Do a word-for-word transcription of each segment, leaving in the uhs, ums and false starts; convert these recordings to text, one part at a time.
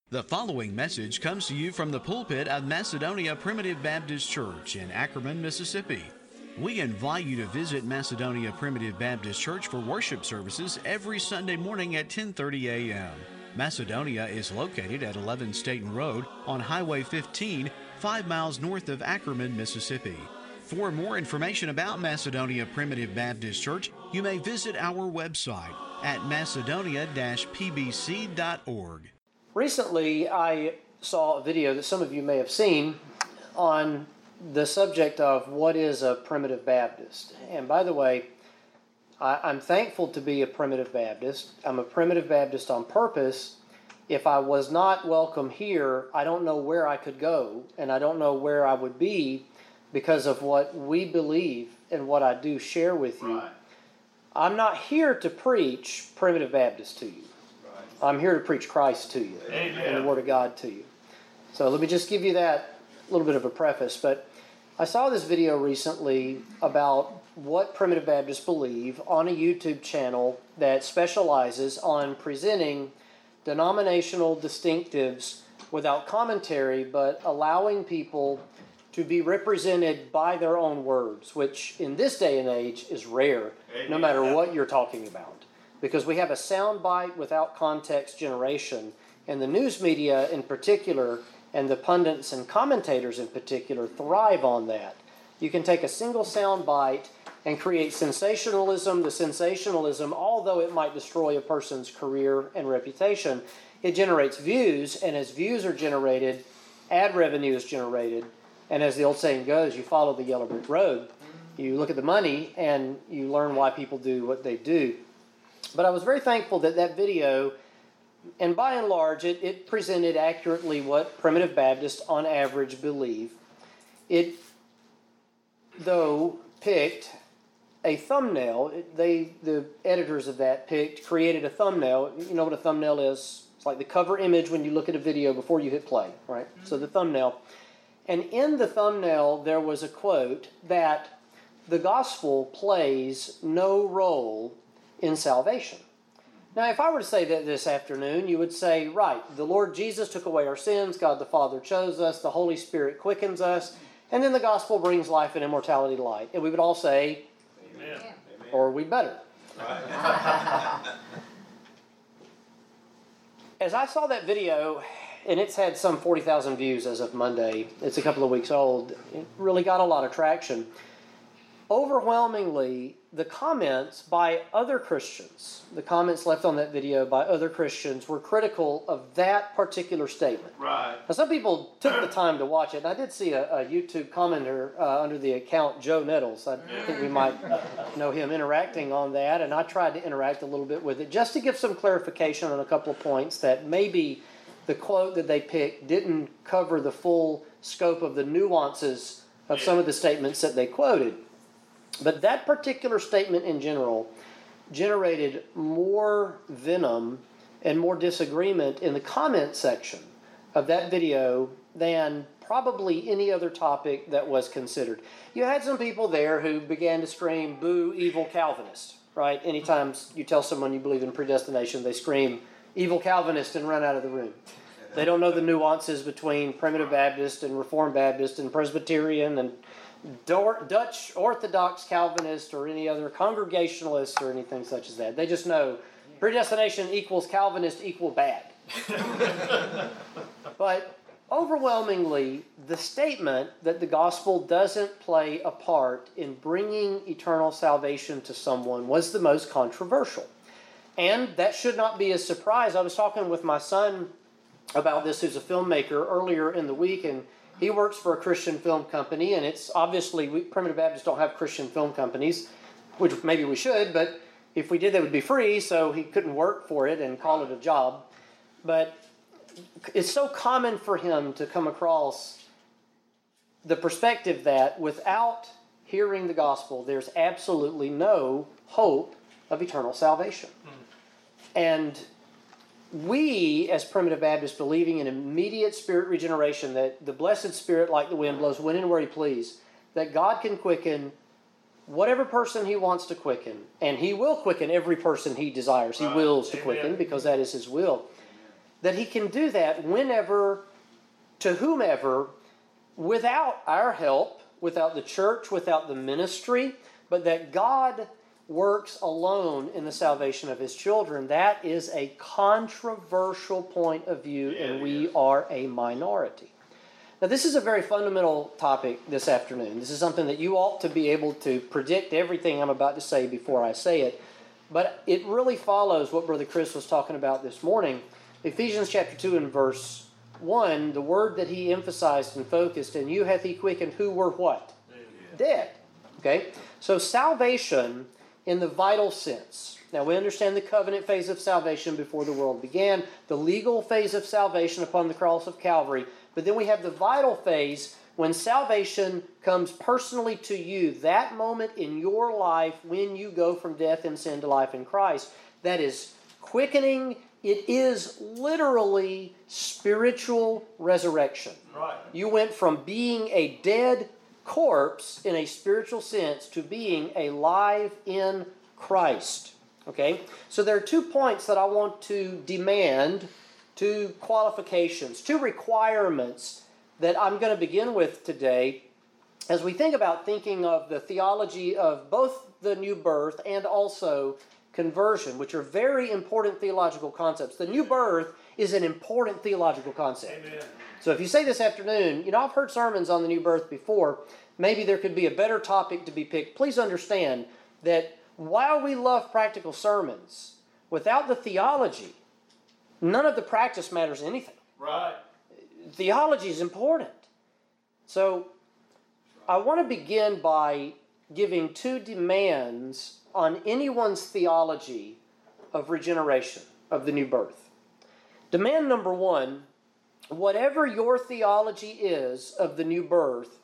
The following message comes to you from the pulpit of Macedonia Primitive Baptist Church in Ackerman, Mississippi. We invite you to visit Macedonia Primitive Baptist Church for worship services every Sunday morning at ten thirty a.m. Macedonia is located at eleven Staten Road on Highway fifteen, five miles north of Ackerman, Mississippi. For more information about Macedonia Primitive Baptist Church, you may visit our website at macedonia dash p b c dot org. Recently, I saw a video that some of you may have seen on the subject of what is a primitive Baptist. And by the way, I, I'm thankful to be a primitive Baptist. I'm a primitive Baptist on purpose. If I was not welcome here, I don't know where I could go, and I don't know where I would be because of what we believe and what I do share with you. Right. I'm not here to preach primitive Baptist to you. I'm here to preach Christ to you. Amen. And the Word of God to you. So let me just give you that little bit of a preface. But I saw this video recently about what primitive Baptists believe on a YouTube channel that specializes on presenting denominational distinctives without commentary, but allowing people to be represented by their own words, which in this day and age is rare, Amen. No matter what you're talking about. Because we have a soundbite without context generation, and the news media in particular, and the pundits and commentators in particular, thrive on that. You can take a single soundbite and create sensationalism. The sensationalism, although it might destroy a person's career and reputation, it generates views, and as views are generated, ad revenue is generated, and as the old saying goes, you follow the yellow brick road. You look at the money, and you learn why people do what they do. But I was very thankful that that video, and by and large, it, it presented accurately what primitive Baptists on average believe. It, though, picked a thumbnail. It, they, the editors of that picked, created a thumbnail. You know what a thumbnail is? It's like the cover image when you look at a video before you hit play, right? Mm-hmm. So the thumbnail. And in the thumbnail, there was a quote that the gospel plays no role in salvation. Now, if I were to say that this afternoon, you would say, right, the Lord Jesus took away our sins, God the Father chose us, the Holy Spirit quickens us, and then the gospel brings life and immortality to light. And we would all say, Amen. Or we better. As I saw that video, and it's had some forty thousand views as of Monday, it's a couple of weeks old, it really got a lot of traction. Overwhelmingly, the comments by other Christians, the comments left on that video by other Christians were critical of that particular statement. Right. Now, some people took the time to watch it, and I did see a, a YouTube commenter uh, under the account Joe Nettles. I think we might know him interacting on that, and I tried to interact a little bit with it just to give some clarification on a couple of points that maybe the quote that they picked didn't cover the full scope of the nuances of some of the statements that they quoted. But that particular statement in general generated more venom and more disagreement in the comment section of that video than probably any other topic that was considered. You had some people there who began to scream, "Boo, evil Calvinist," right? Anytime you tell someone you believe in predestination, they scream, "Evil Calvinist," and run out of the room. They don't know the nuances between primitive Baptist and Reformed Baptist and Presbyterian and Dutch Orthodox Calvinist or any other Congregationalist or anything such as that. They just know predestination equals Calvinist equal bad. But overwhelmingly, the statement that the gospel doesn't play a part in bringing eternal salvation to someone was the most controversial. And that should not be a surprise. I was talking with my son about this, who's a filmmaker, earlier in the week, and he works for a Christian film company, and it's obviously, we Primitive Baptists don't have Christian film companies, which maybe we should, but if we did, they would be free, so he couldn't work for it and call it a job. But it's so common for him to come across the perspective that without hearing the gospel, there's absolutely no hope of eternal salvation. Mm. And we, as primitive Baptists, believing in immediate spirit regeneration, that the blessed Spirit, like the wind, blows when and where He please, that God can quicken whatever person He wants to quicken, and He will quicken every person He desires. He right. wills to Amen. quicken, because that is His will. that he can do that whenever, to whomever, without our help, without the church, without the ministry, but that God works alone in the salvation of his children. That is a controversial point of view, and we are a minority. Now, this is a very fundamental topic this afternoon. This is something that you ought to be able to predict everything I'm about to say before I say it. But it really follows what Brother Chris was talking about this morning. Ephesians chapter two and verse one, the word that he emphasized and focused, and you hath he quickened who were what? Dead. Dead. Okay? So salvation in the vital sense. Now we understand the covenant phase of salvation before the world began, the legal phase of salvation upon the cross of Calvary, but then we have the vital phase when salvation comes personally to you, that moment in your life when you go from death and sin to life in Christ. That is quickening. It is literally spiritual resurrection. Right. You went from being a dead corpse in a spiritual sense to being alive in Christ. Okay? So there are two points that I want to demand, two qualifications, two requirements that I'm going to begin with today as we think about thinking of the theology of both the new birth and also conversion, which are very important theological concepts. The new birth is an important theological concept. Amen. So if you say this afternoon, you know, I've heard sermons on the new birth before, maybe there could be a better topic to be picked. Please understand that while we love practical sermons, without the theology, none of the practice matters anything. Right. Theology is important. So I want to begin by giving two demands on anyone's theology of regeneration, of the new birth. Demand number one, whatever your theology is of the new birth,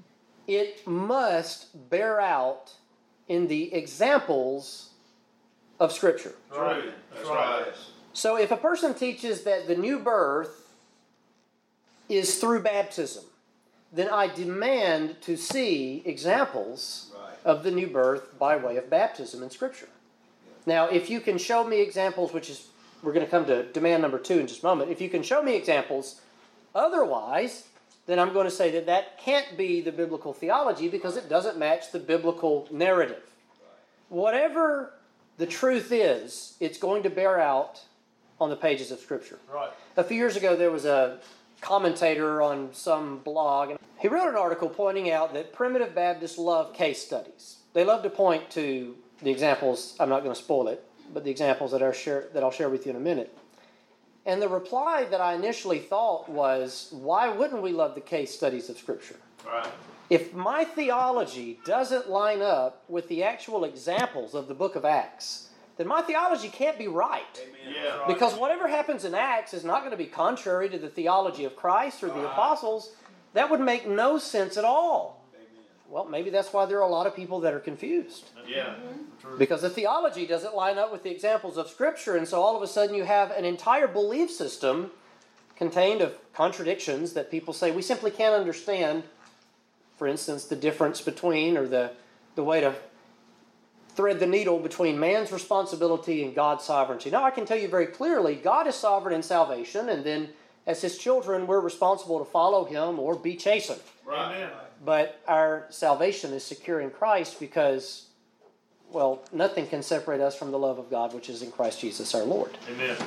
it must bear out in the examples of Scripture. Right. That's right. So if a person teaches that the new birth is through baptism, then I demand to see examples Right. of the new birth by way of baptism in Scripture. Now, if you can show me examples, which is, we're going to come to demand number two in just a moment, if you can show me examples otherwise, then I'm going to say that that can't be the biblical theology because it doesn't match the biblical narrative. Whatever the truth is, it's going to bear out on the pages of Scripture. Right. A few years ago, there was a commentator on some blog, and he wrote an article pointing out that primitive Baptists love case studies. They love to point to the examples. I'm not going to spoil it, but the examples that I'll share, that I'll share with you in a minute. And the reply that I initially thought was, why wouldn't we love the case studies of Scripture? Right. If my theology doesn't line up with the actual examples of the book of Acts, then my theology can't be right. Amen. Yeah. Right. Because whatever happens in Acts is not going to be contrary to the theology of Christ or the Right. apostles. That would make no sense at all. Amen. Well, maybe that's why there are a lot of people that are confused. Yeah. Mm-hmm. Because the theology doesn't line up with the examples of Scripture, and so all of a sudden you have an entire belief system contained of contradictions that people say we simply can't understand. For instance, the difference between, or the, the way to thread the needle between man's responsibility and God's sovereignty. Now, I can tell you very clearly, God is sovereign in salvation, and then as His children, we're responsible to follow Him or be chastened. Right. Amen. But our salvation is secure in Christ because, well, nothing can separate us from the love of God, which is in Christ Jesus our Lord. Amen.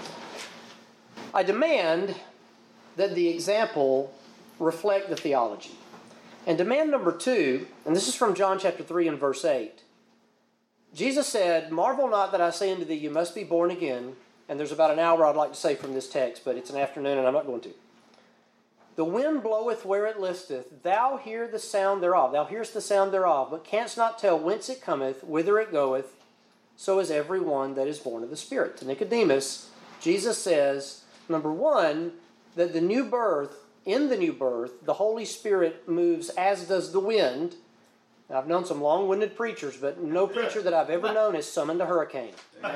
I demand that the example reflect the theology. And demand number two, and this is from John chapter three and verse eight. Jesus said, "Marvel not that I say unto thee, you must be born again." And there's about an hour I'd like to say from this text, but it's an afternoon and I'm not going to. "The wind bloweth where it listeth, thou hear the sound thereof." Thou hearest the sound thereof, but canst not tell whence it cometh, whither it goeth. So is every one that is born of the Spirit. To Nicodemus, Jesus says, number one, that the new birth, in the new birth, the Holy Spirit moves as does the wind. Now, I've known some long-winded preachers, but no preacher that I've ever known has summoned a hurricane.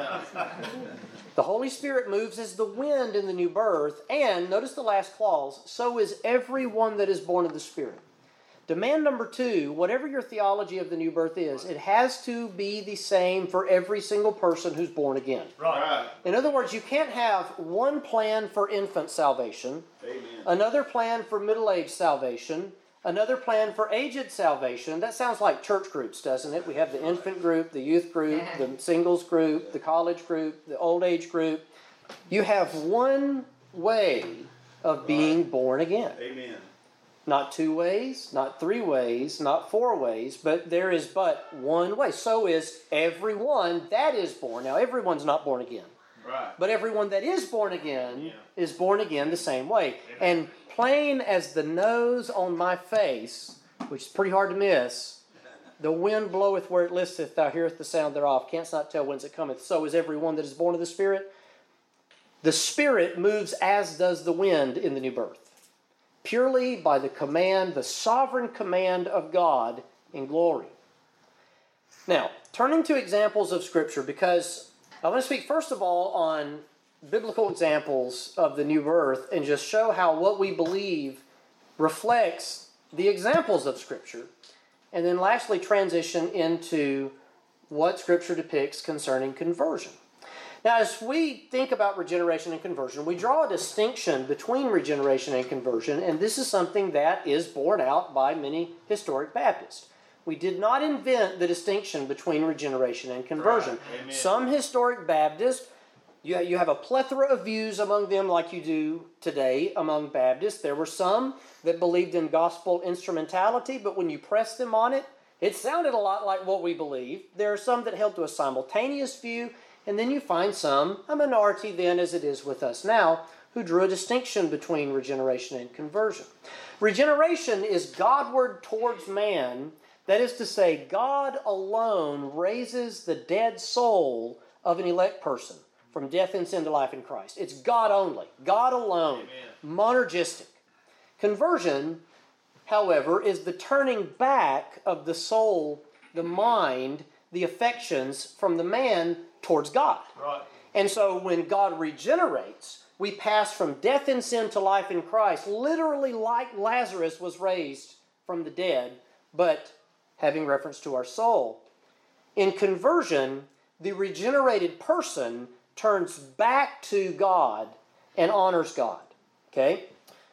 The Holy Spirit moves as the wind in the new birth, and notice the last clause, so is everyone that is born of the Spirit. Demand number two, whatever your theology of the new birth is, it has to be the same for every single person who's born again. Right. In other words, you can't have one plan for infant salvation, Amen. another plan for middle-aged salvation, another plan for aged salvation. That sounds like church groups, doesn't it? We have the infant group, the youth group, the singles group, the college group, the old age group. You have one way of being born again. Amen. Not two ways, not three ways, not four ways, but there is but one way. So is everyone that is born. Now, everyone's not born again. Right. But everyone that is born again Yeah. is born again the same way. And plain as the nose on my face, which is pretty hard to miss, the wind bloweth where it listeth, thou hearest the sound thereof, canst not tell whence it cometh. So is everyone that is born of the Spirit. The Spirit moves as does the wind in the new birth. Purely by the command, the sovereign command of God in glory. Now, turning to examples of Scripture, because I want to speak first of all on biblical examples of the new birth and just show how what we believe reflects the examples of Scripture. And then lastly, transition into what Scripture depicts concerning conversion. Now, as we think about regeneration and conversion, we draw a distinction between regeneration and conversion, and this is something that is borne out by many historic Baptists. We did not invent the distinction between regeneration and conversion. Right. Some historic Baptists, you you have a plethora of views among them like you do today among Baptists. There were some that believed in gospel instrumentality, but when you pressed them on it, it sounded a lot like what we believe. There are some that held to a simultaneous view, and then you find some, a minority then as it is with us now, who drew a distinction between regeneration and conversion. Regeneration is Godward towards man. That is to say, God alone raises the dead soul of an elect person from death and sin to life in Christ. It's God only, God alone, Amen. monergistic. Conversion, however, is the turning back of the soul, the mind, the affections from the man towards God. Right. And so when God regenerates, we pass from death and sin to life in Christ, literally like Lazarus was raised from the dead, but having reference to our soul. In conversion, the regenerated person turns back to God and honors God. Okay?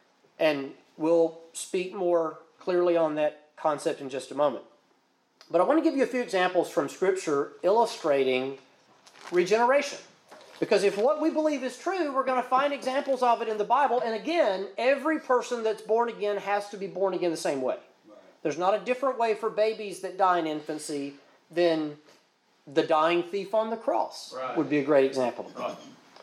And we'll speak more clearly on that concept in just a moment. But I want to give you a few examples from Scripture illustrating regeneration. Because if what we believe is true, we're going to find examples of it in the Bible. And again, every person that's born again has to be born again the same way. There's not a different way for babies that die in infancy than the dying thief on the cross. Right. Would be a great example of that. Right.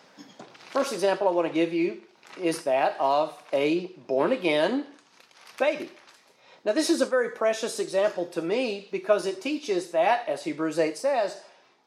First example I want to give you is that of a born-again baby. Now, this is a very precious example to me because it teaches that, as Hebrews eight says,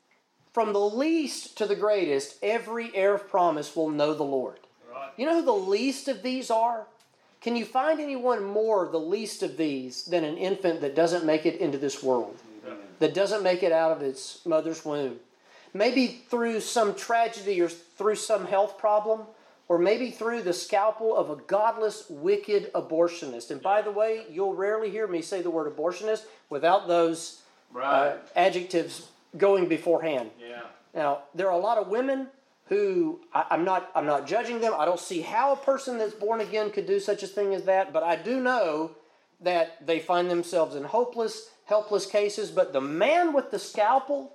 from the least to the greatest, every heir of promise will know the Lord. Right. You know who the least of these are? Can you find anyone more the least of these than an infant that doesn't make it into this world? Yeah. That doesn't make it out of its mother's womb? Maybe through some tragedy or through some health problem, or maybe through the scalpel of a godless, wicked abortionist. And by the way, you'll rarely hear me say the word abortionist without those Right. uh, adjectives going beforehand. Yeah. Now, there are a lot of women who, I, I'm not I'm not judging them. I don't see how a person that's born again could do such a thing as that, but I do know that they find themselves in hopeless, helpless cases. But the man with the scalpel,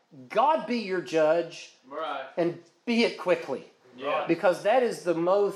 God be your judge, Right. and be it quickly. Yeah. Because that is the most,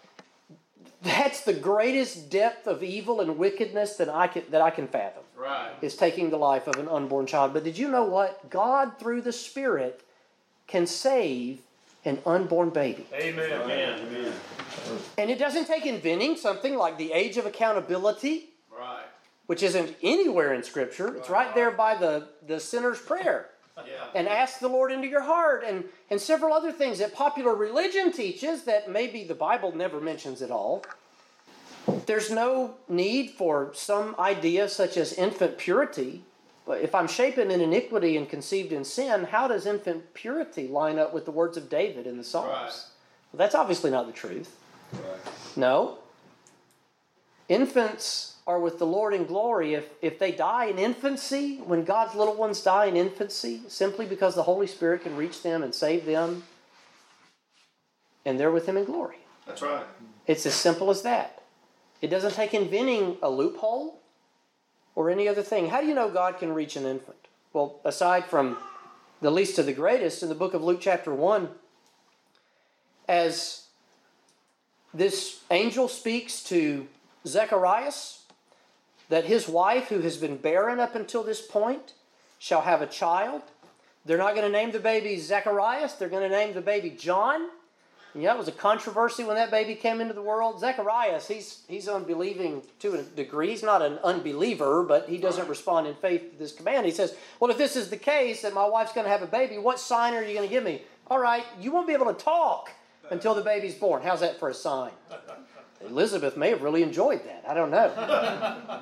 that's the greatest depth of evil and wickedness that I can, that I can fathom, Right. is taking the life of an unborn child. But did you know what? God, through the Spirit, can save an unborn baby. Amen. Amen. Amen. And it doesn't take inventing something like the age of accountability, Right. which isn't anywhere in Scripture. It's right there by the, the sinner's prayer. Yeah. And ask the Lord into your heart, and, and several other things that popular religion teaches that maybe the Bible never mentions at all. There's no need for some idea such as infant purity. But if I'm shapen in iniquity and conceived in sin, how does infant purity line up with the words of David in the Psalms? Right. Well, that's obviously not the truth. Right. No. Infants are with the Lord in glory, if, if they die in infancy, when God's little ones die in infancy, simply because the Holy Spirit can reach them and save them, and they're with Him in glory. That's right. It's as simple as that. It doesn't take inventing a loophole or any other thing. How do you know God can reach an infant? Well, aside from the least to the greatest, in the book of Luke chapter one, as this angel speaks to Zacharias, that his wife, who has been barren up until this point, shall have a child. They're not going to name the baby Zacharias. They're going to name the baby John. And yeah, it was a controversy when that baby came into the world. Zacharias, he's he's unbelieving to a degree. He's not an unbeliever, but he doesn't respond in faith to this command. He says, well, if this is the case, that my wife's going to have a baby, what sign are you going to give me? All right, you won't be able to talk until the baby's born. How's that for a sign? Elizabeth may have really enjoyed that. I don't know.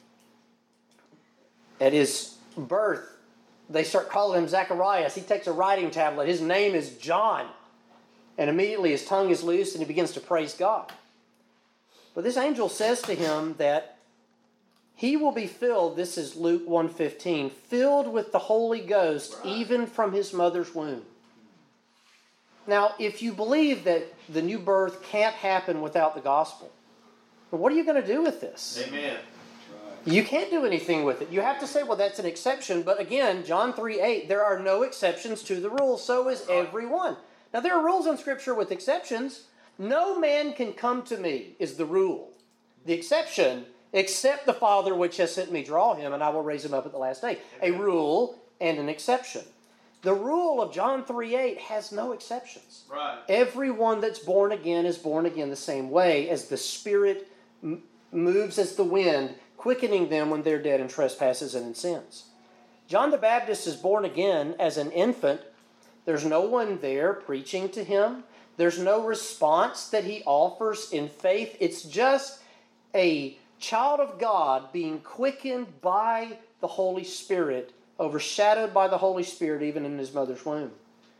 At his birth, they start calling him Zacharias. He takes a writing tablet. His name is John. And immediately his tongue is loosed and he begins to praise God. But this angel says to him that he will be filled, this is Luke one fifteen, filled with the Holy Ghost even from his mother's womb. Now, if you believe that the new birth can't happen without the gospel, what are you going to do with this? Amen. You can't do anything with it. You have to say, well, that's an exception. But again, John three eight, there are no exceptions to the rule. So is everyone. Now, there are rules in Scripture with exceptions. No man can come to me is the rule. The exception, except the Father which has sent me draw him, and I will raise him up at the last day. A rule and an exception. The rule of John three eight has no exceptions. Right. Everyone that's born again is born again the same way, as the Spirit m- moves as the wind, quickening them when they're dead in trespasses and in sins. John the Baptist is born again as an infant. There's no one there preaching to him. There's no response that he offers in faith. It's just a child of God being quickened by the Holy Spirit, overshadowed by the Holy Spirit even in his mother's womb.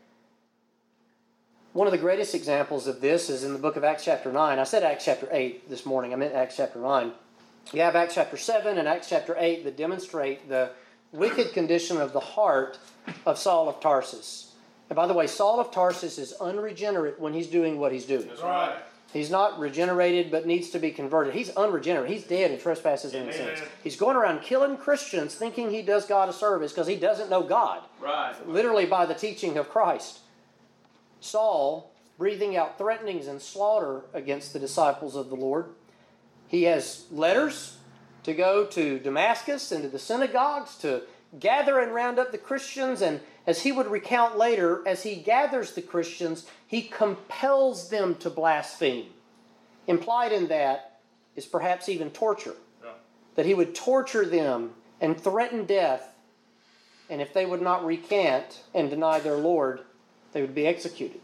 One of the greatest examples of this is in the book of Acts chapter nine. I said Acts chapter eight this morning. I meant Acts chapter nine. You have Acts chapter seven and Acts chapter eight that demonstrate the wicked condition of the heart of Saul of Tarsus. And by the way, Saul of Tarsus is unregenerate when he's doing what he's doing. That's right. He's not regenerated, but needs to be converted. He's unregenerate. He's dead in trespasses and in sins. He's going around killing Christians thinking he does God a service because he doesn't know God. Right. Literally by the teaching of Christ. Saul, breathing out threatenings and slaughter against the disciples of the Lord. He has letters to go to Damascus and to the synagogues to gather and round up the Christians, and as he would recount later, as he gathers the Christians, he compels them to blaspheme. Implied in that is perhaps even torture. Yeah. That he would torture them and threaten death, and if they would not recant and deny their Lord, they would be executed.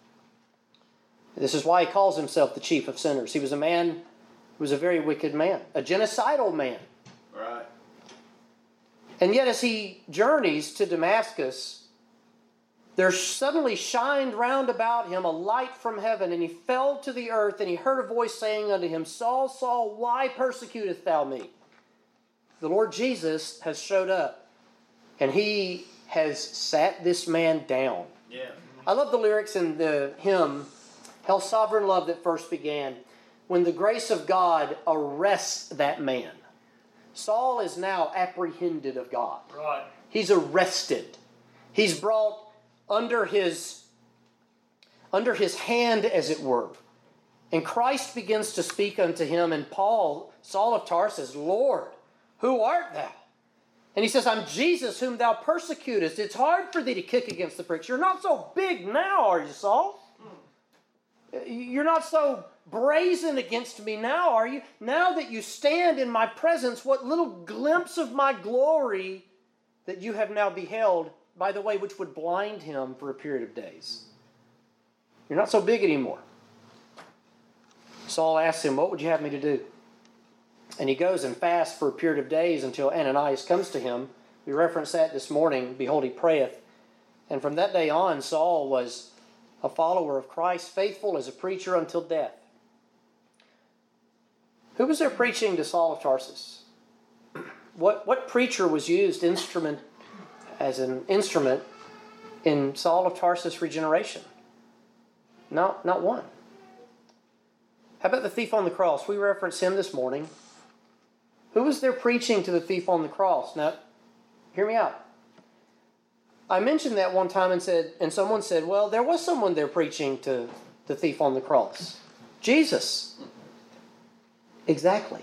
This is why he calls himself the chief of sinners. He was a man who was a very wicked man, a genocidal man. Right. And yet as he journeys to Damascus, there suddenly shined round about him a light from heaven, and he fell to the earth, and he heard a voice saying unto him, Saul, Saul, why persecutest thou me? The Lord Jesus has showed up, and he has sat this man down. Yeah. I love the lyrics in the hymn, Hell Sovereign Love, that first began, when the grace of God arrests that man. Saul is now apprehended of God. Right. He's arrested. He's brought under his, under his hand, as it were. And Christ begins to speak unto him, and Paul, Saul of Tarsus, Lord, who art thou? And he says, I'm Jesus whom thou persecutest. It's hard for thee to kick against the pricks. You're not so big now, are you, Saul? You're not so brazen against me now, are you? Now that you stand in my presence, what little glimpse of my glory that you have now beheld, by the way, which would blind him for a period of days. You're not so big anymore. Saul asks him, what would you have me to do? And he goes and fasts for a period of days until Ananias comes to him. We referenced that this morning. Behold, he prayeth. And from that day on, Saul was a follower of Christ, faithful as a preacher until death. Who was there preaching to Saul of Tarsus? What what preacher was used instrument as an instrument in Saul of Tarsus' regeneration? No, not one. How about the thief on the cross? We referenced him this morning. Who was there preaching to the thief on the cross? Now, hear me out. I mentioned that one time and said, and someone said, well, there was someone there preaching to the thief on the cross. Jesus. Exactly.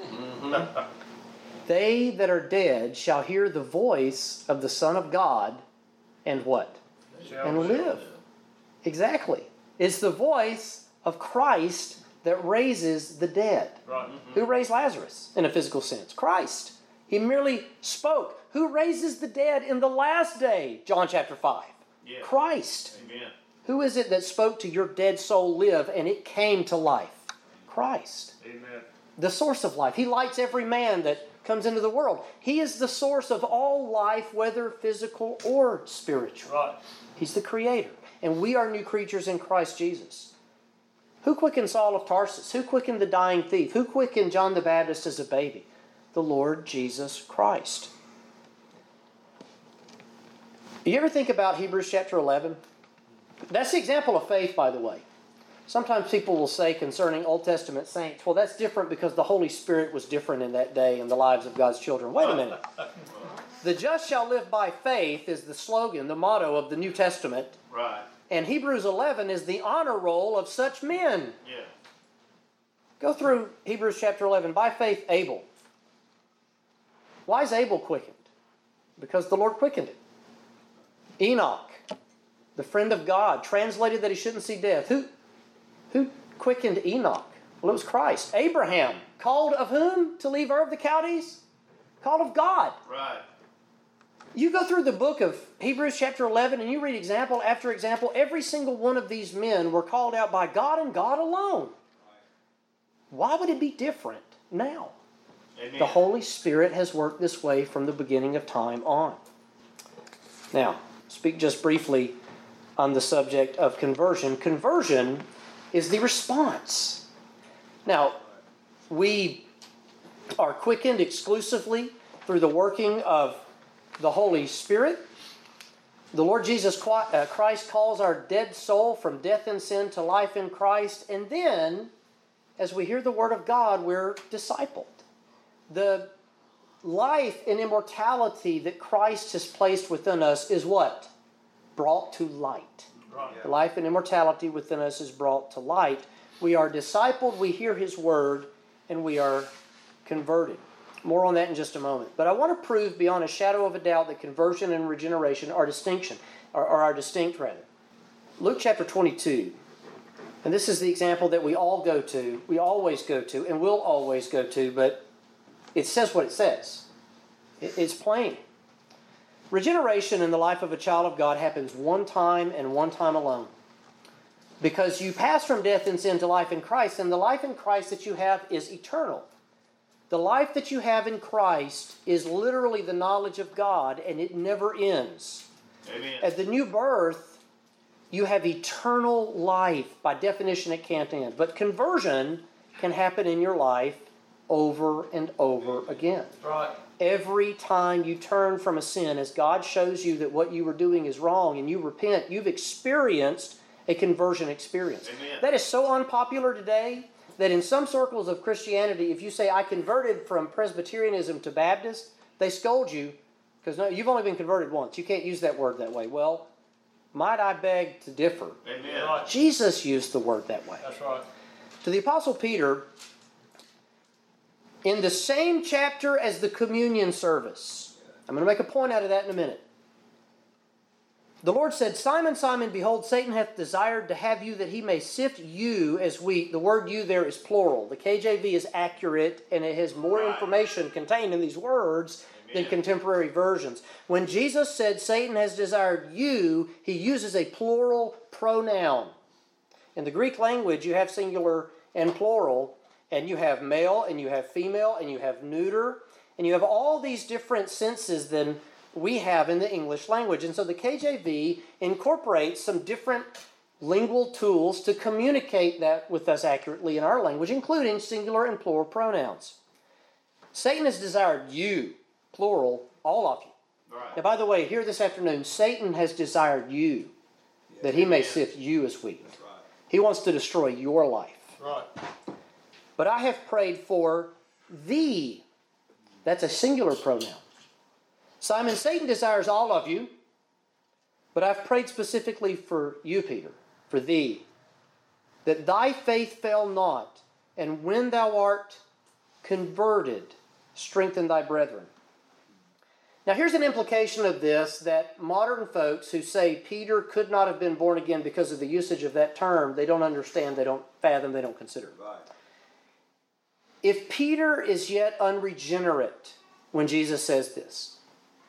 They that are dead shall hear the voice of the Son of God and what? Shall And live. Exactly. It's the voice of Christ that raises the dead. Right. Mm-hmm. Who raised Lazarus in a physical sense? Christ. He merely spoke. Who raises the dead in the last day? John chapter five. Yeah. Christ. Amen. Who is it that spoke to your dead soul live and it came to life? Christ. Amen. The source of life. He lights every man that comes into the world. He is the source of all life, whether physical or spiritual. Right. He's the creator. And we are new creatures in Christ Jesus. Who quickened Saul of Tarsus? Who quickened the dying thief? Who quickened John the Baptist as a baby? The Lord Jesus Christ. You ever think about Hebrews chapter eleven? That's the example of faith, by the way. Sometimes people will say concerning Old Testament saints, well, that's different because the Holy Spirit was different in that day in the lives of God's children. Wait a minute. The just shall live by faith is the slogan, the motto of the New Testament. Right. And Hebrews eleven is the honor roll of such men. Yeah. Go through Hebrews chapter eleven. By faith, Abel. Why is Abel quickened? Because the Lord quickened him. Enoch, the friend of God, translated that he shouldn't see death. Who, who quickened Enoch? Well, it was Christ. Abraham, called of whom to leave Ur of the Chaldees? Called of God. Right. You go through the book of Hebrews chapter eleven and you read example after example. Every single one of these men were called out by God and God alone. Why would it be different now? Amen. The Holy Spirit has worked this way from the beginning of time on. Now, speak just briefly on the subject of conversion. Conversion is the response. Now, we are quickened exclusively through the working of the Holy Spirit. The Lord Jesus Christ calls our dead soul from death and sin to life in Christ. And then, as we hear the Word of God, we're discipled. The life and immortality that Christ has placed within us is what? Brought to light. Right. The life and immortality within us is brought to light. We are discipled, we hear His Word, and we are converted. More on that in just a moment. But I want to prove beyond a shadow of a doubt that conversion and regeneration are distinction, or, or are distinct rather. Luke chapter twenty-two. And this is the example that we all go to, we always go to, and will always go to, but it says what it says. It, it's plain. Regeneration in the life of a child of God happens one time and one time alone. Because you pass from death and sin to life in Christ, and the life in Christ that you have is eternal. The life that you have in Christ is literally the knowledge of God, and it never ends. Amen. At the new birth, you have eternal life. By definition, it can't end. But conversion can happen in your life over and over again. Right. Every time you turn from a sin, as God shows you that what you were doing is wrong, and you repent, you've experienced a conversion experience. Amen. That is so unpopular today that in some circles of Christianity, if you say, I converted from Presbyterianism to Baptist, they scold you because no, you've only been converted once. You can't use that word that way. Well, might I beg to differ? Amen. Right. Jesus used the word that way. That's right. To the Apostle Peter, in the same chapter as the communion service, I'm going to make a point out of that in a minute. The Lord said, Simon, Simon, behold, Satan hath desired to have you that he may sift you as wheat. The word you there is plural. The K J V is accurate and it has more Right. information contained in these words Amen. than contemporary versions. When Jesus said Satan has desired you, he uses a plural pronoun. In the Greek language, you have singular and plural, and you have male and you have female and you have neuter, and you have all these different senses than we have in the English language. And so the K J V incorporates some different lingual tools to communicate that with us accurately in our language, including singular and plural pronouns. Satan has desired you, plural, all of you. Right. Now, by the way, here this afternoon, Satan has desired you, that he may sift you as wheat. That's right. He wants to destroy your life. Right. But I have prayed for thee. That's a singular pronoun. Simon, Satan desires all of you, but I've prayed specifically for you, Peter, for thee, that thy faith fail not, and when thou art converted, strengthen thy brethren. Now here's an implication of this, that modern folks who say Peter could not have been born again because of the usage of that term, they don't understand, they don't fathom, they don't consider. Right. If Peter is yet unregenerate when Jesus says this,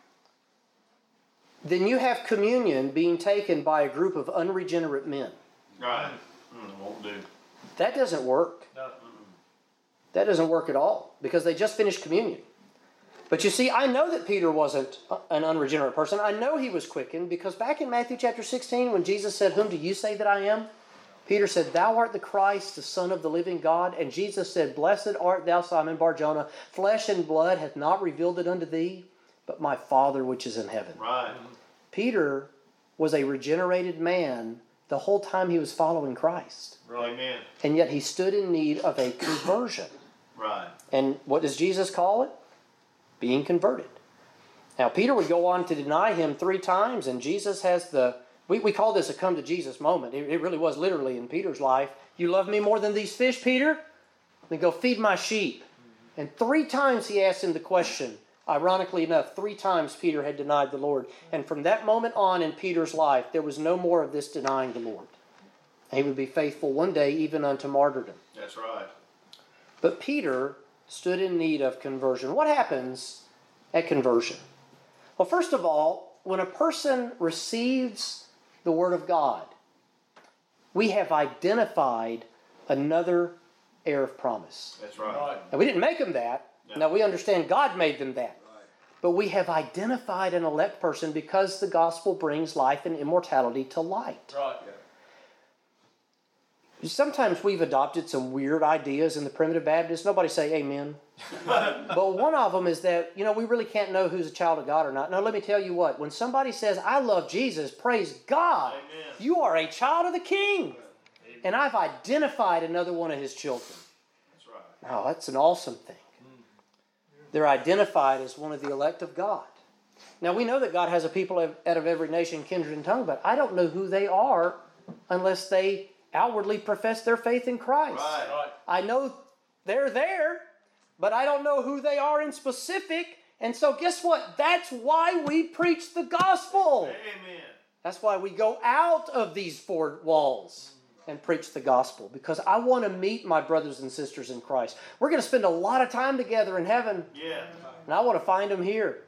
then you have communion being taken by a group of unregenerate men. Right. Mm, won't do. That doesn't work. No. That doesn't work at all, because they just finished communion. But you see, I know that Peter wasn't an unregenerate person. I know he was quickened, because back in Matthew chapter sixteen, when Jesus said, "Whom do you say that I am?" Peter said, "Thou art the Christ, the Son of the living God." And Jesus said, "Blessed art thou, Simon Bar-Jonah. Flesh and blood hath not revealed it unto thee, but my Father which is in heaven." Right. Peter was a regenerated man the whole time he was following Christ. Right. Amen. And yet he stood in need of a conversion. Right. And what does Jesus call it? Being converted. Now, Peter would go on to deny him three times, and Jesus has the, we, we call this a come to Jesus moment. It, it really was literally in Peter's life. "You love me more than these fish, Peter? Then go feed my sheep." And three times he asked him the question. Ironically enough, three times Peter had denied the Lord. And from that moment on in Peter's life, there was no more of this denying the Lord. And he would be faithful one day even unto martyrdom. That's right. But Peter stood in need of conversion. What happens at conversion? Well, first of all, when a person receives the Word of God, we have identified another heir of promise. That's right. Now, we didn't make them that. No. Now, we understand God made them that. Right. But we have identified an elect person because the gospel brings life and immortality to light. Right. Sometimes we've adopted some weird ideas in the Primitive Baptists. Nobody say amen. But one of them is that, you know, we really can't know who's a child of God or not. Now, let me tell you what. When somebody says, "I love Jesus," praise God, Amen. you are a child of the King. Amen. And I've identified another one of his children. That's right. Now, that's an awesome thing. They're identified as one of the elect of God. Now, we know that God has a people out of every nation, kindred, and tongue, but I don't know who they are unless they outwardly profess their faith in Christ. Right. Right. I know they're there, but I don't know who they are in specific. And so guess what? That's why we preach the gospel. Amen. That's why we go out of these four walls and preach the gospel, because I want to meet my brothers and sisters in Christ. We're going to spend a lot of time together in heaven, Yeah. and I want to find them here.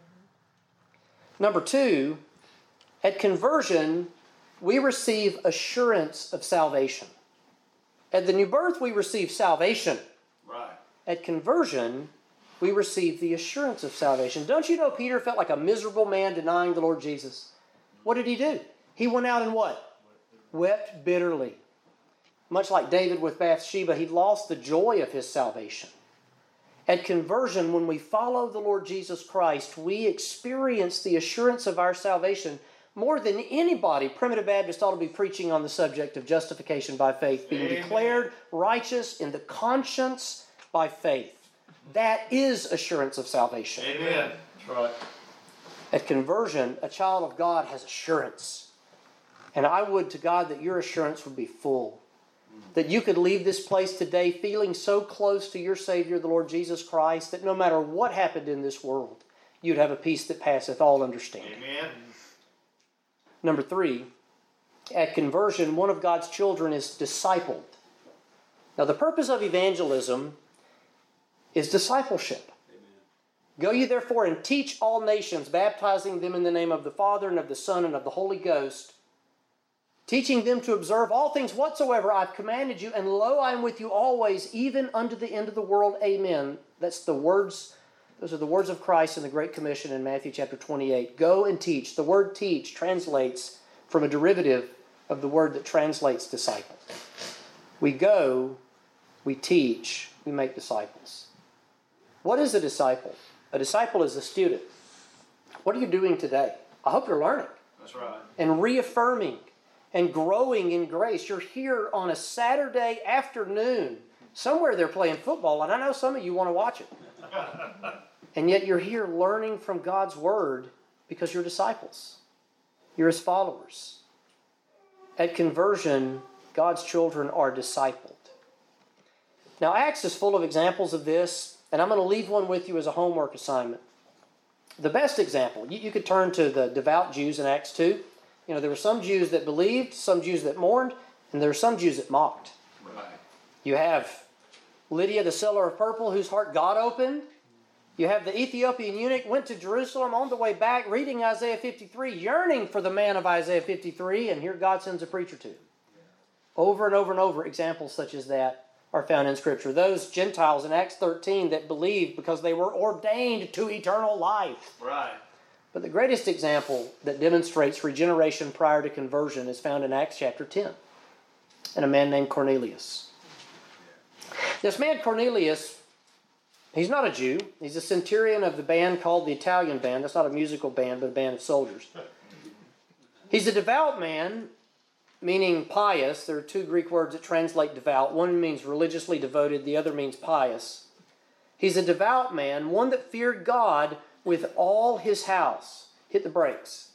Number two, at conversion, we receive assurance of salvation. At the new birth, we receive salvation. Right. At conversion, we receive the assurance of salvation. Don't you know Peter felt like a miserable man denying the Lord Jesus? What did he do? He went out and what? Wept bitterly. Much like David with Bathsheba, he lost the joy of his salvation. At conversion, when we follow the Lord Jesus Christ, we experience the assurance of our salvation. More than anybody, Primitive Baptists ought to be preaching on the subject of justification by faith, being Amen. declared righteous in the conscience by faith. That is assurance of salvation. Amen. That's right. At conversion, a child of God has assurance. And I would to God that your assurance would be full. That you could leave this place today feeling so close to your Savior, the Lord Jesus Christ, that no matter what happened in this world, you'd have a peace that passeth all understanding. Amen. Number three, at conversion, one of God's children is discipled. Now, the purpose of evangelism is discipleship. Amen. Go ye therefore and teach all nations, baptizing them in the name of the Father and of the Son and of the Holy Ghost, teaching them to observe all things whatsoever I've commanded you, and lo, I am with you always, even unto the end of the world. Amen. That's the words, those are the words of Christ in the Great Commission in Matthew chapter twenty-eight. Go and teach. The word teach translates from a derivative of the word that translates disciple. We go, we teach, we make disciples. What is a disciple? A disciple is a student. What are you doing today? I hope you're learning. That's right. And reaffirming and growing in grace. You're here on a Saturday afternoon. Somewhere they're playing football, and I know some of you want to watch it. And yet you're here learning from God's Word because you're disciples. You're His followers. At conversion, God's children are discipled. Now, Acts is full of examples of this, and I'm going to leave one with you as a homework assignment. The best example, you, you could turn to the devout Jews in Acts two. You know, there were some Jews that believed, some Jews that mourned, and there were some Jews that mocked. Right. You have Lydia, the seller of purple, whose heart God opened. You have the Ethiopian eunuch, went to Jerusalem on the way back, reading Isaiah fifty-three, yearning for the man of Isaiah fifty-three, and here God sends a preacher to him. Over and over and over, examples such as that are found in Scripture. Those Gentiles in Acts thirteen that believed because they were ordained to eternal life. Right. But the greatest example that demonstrates regeneration prior to conversion is found in Acts chapter ten, and a man named Cornelius. This man Cornelius, he's not a Jew. He's a centurion of the band called the Italian Band. That's not a musical band, but a band of soldiers. He's a devout man, meaning pious. There are two Greek words that translate devout. One means religiously devoted. The other means pious. He's a devout man, one that feared God with all his house. Hit the brakes.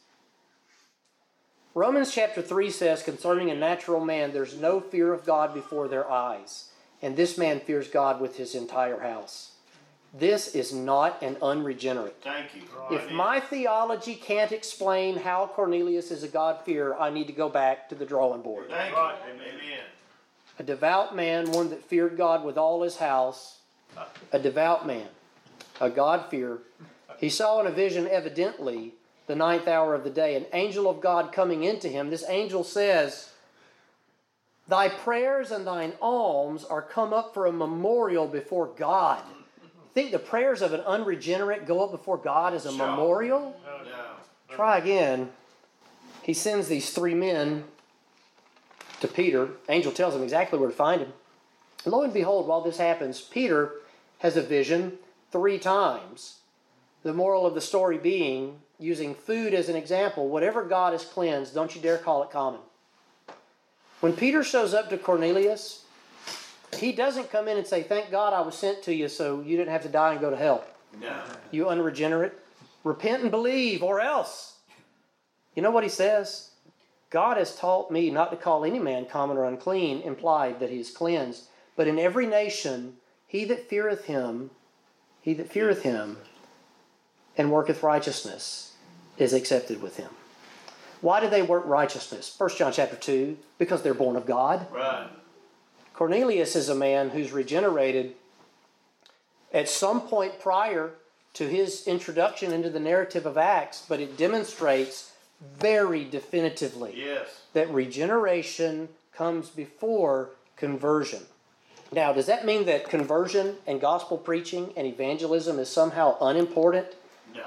Romans chapter three says concerning a natural man, there's no fear of God before their eyes. And this man fears God with his entire house. This is not an unregenerate. Thank you. If my theology can't explain how Cornelius is a God-fearer, I need to go back to the drawing board. Thank you. Amen. A devout man, one that feared God with all his house. A devout man, a God-fearer. He saw in a vision, evidently, the ninth hour of the day, an angel of God coming into him. This angel says, "Thy prayers and thine alms are come up for a memorial before God." Think the prayers of an unregenerate go up before God as a Sure. memorial? No. Try again. He sends these three men to Peter. Angel tells him exactly where to find him. Lo and behold, while this happens, Peter has a vision three times. The moral of the story being, using food as an example, whatever God has cleansed, don't you dare call it common. When Peter shows up to Cornelius, he doesn't come in and say, "Thank God I was sent to you so you didn't have to die and go to hell." No. You unregenerate, repent and believe, or else. You know what he says? God has taught me not to call any man common or unclean, implied that he is cleansed. But in every nation, he that feareth him, he that feareth him, and worketh righteousness, is accepted with him. Why do they work righteousness? First John chapter two, because they're born of God. Right. Cornelius is a man who's regenerated at some point prior to his introduction into the narrative of Acts, but it demonstrates very definitively Yes. that regeneration comes before conversion. Now, does that mean that conversion and gospel preaching and evangelism is somehow unimportant? No.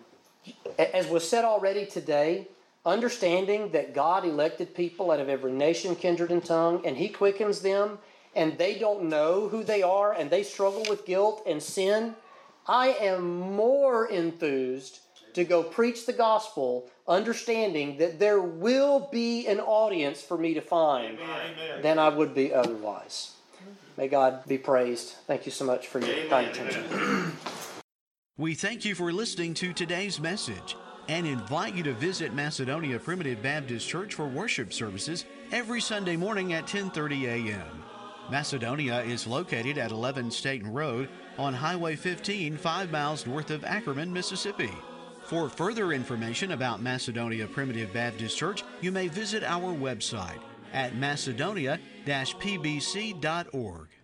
As was said already today, understanding that God elected people out of every nation, kindred, and tongue, and He quickens them, and they don't know who they are, and they struggle with guilt and sin, I am more enthused to go preach the gospel, understanding that there will be an audience for me to find Amen. than I would be otherwise. May God be praised. Thank you so much for your kind attention. We thank you for listening to today's message and invite you to visit Macedonia Primitive Baptist Church for worship services every Sunday morning at ten thirty a.m. Macedonia is located at eleven Staten Road on Highway fifteen, five miles north of Ackerman, Mississippi. For further information about Macedonia Primitive Baptist Church, you may visit our website at macedonia dash p b c dot org.